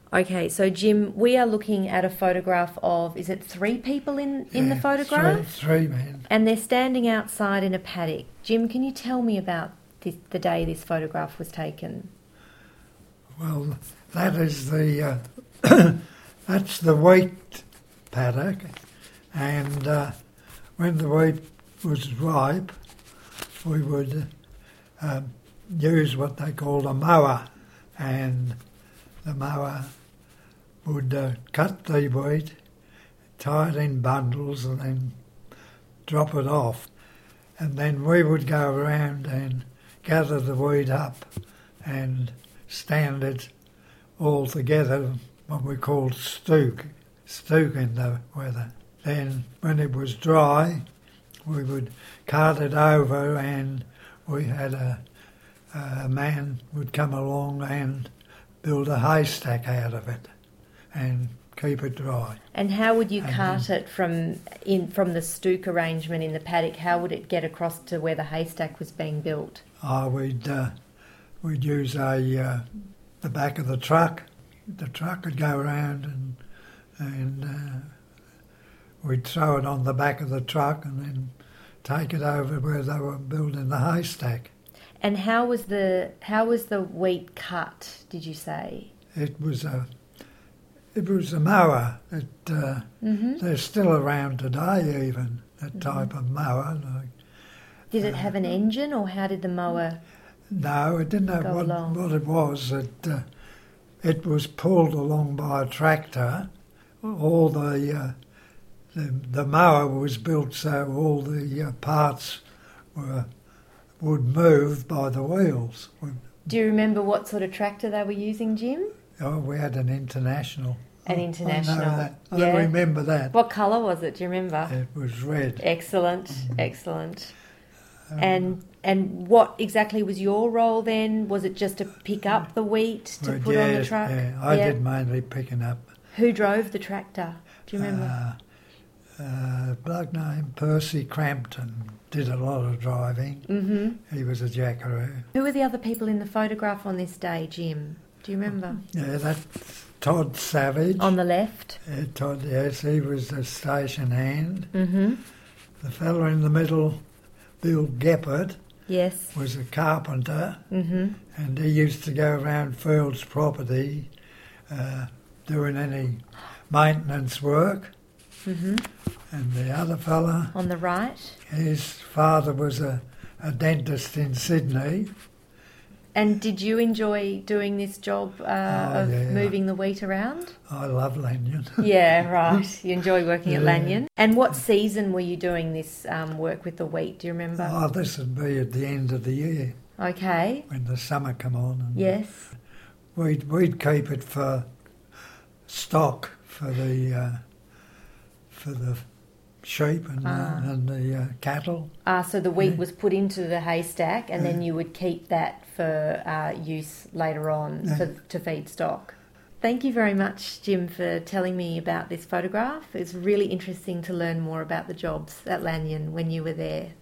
Okay, so Jim, we are looking at a photograph of, is it 3 people in the photograph? Three men. And they're standing outside in a paddock. Jim, can you tell me about the day this photograph was taken? Well, that is the that's the wheat paddock, and when the wheat was ripe, we would use what they called a mower, and the mower would cut the wheat, tie it in bundles, and then drop it off. And then we would go around and gather the wheat up and stand it all together, what we called stook in the weather. Then when it was dry, we would cart it over, and we had a man would come along and build a haystack out of it and keep it dry. And how would you cart it from the stook arrangement in the paddock? How would it get across to where the haystack was being built? We'd use the back of the truck. The truck would go around and we'd throw it on the back of the truck and then take it over where they were building the haystack. And how was the wheat cut, did you say? It was a mower. They're still around today, even, that type of mower. Did it have an engine, or how did the mower No, it didn't have go along? What it was. It was pulled along by a tractor. All the mower was built so all the parts would move by the wheels. Do you remember what sort of tractor they were using, Jim? Oh, we had an International. An International. I know that. Yeah. I remember that. What colour was it? Do you remember? It was red. Excellent, excellent. And what exactly was your role then? Was it just to pick up the wheat to put on the truck? Yeah, I did mainly picking up. Who drove the tractor? Do you remember? A bloke named Percy Crampton did a lot of driving. Mm-hmm. He was a jackaroo. Who were the other people in the photograph on this day, Jim? Do you remember? Yeah, that's Todd Savage. On the left? Todd, yes, he was the station hand. Mm-hmm. The fellow in the middle, Bill Geppert, Yes. was a carpenter, Mm-hmm. and he used to go around Field's property doing any maintenance work. Mm-hmm. And the other fella, On the right? his father was a dentist in Sydney. And did you enjoy doing this job of yeah. moving the wheat around? I love Lanyon. Yeah, right. You enjoy working at Yeah. Lanyon. And what season were you doing this work with the wheat? Do you remember? Oh, this would be at the end of the year Okay. when the summer come on. And Yes. we'd keep it for stock for the sheep and the cattle. So the wheat Yeah. was put into the haystack, and then you would keep that for use later on to feed stock. Thank you very much, Jim, for telling me about this photograph. It's really interesting to learn more about the jobs at Lanyon when you were there.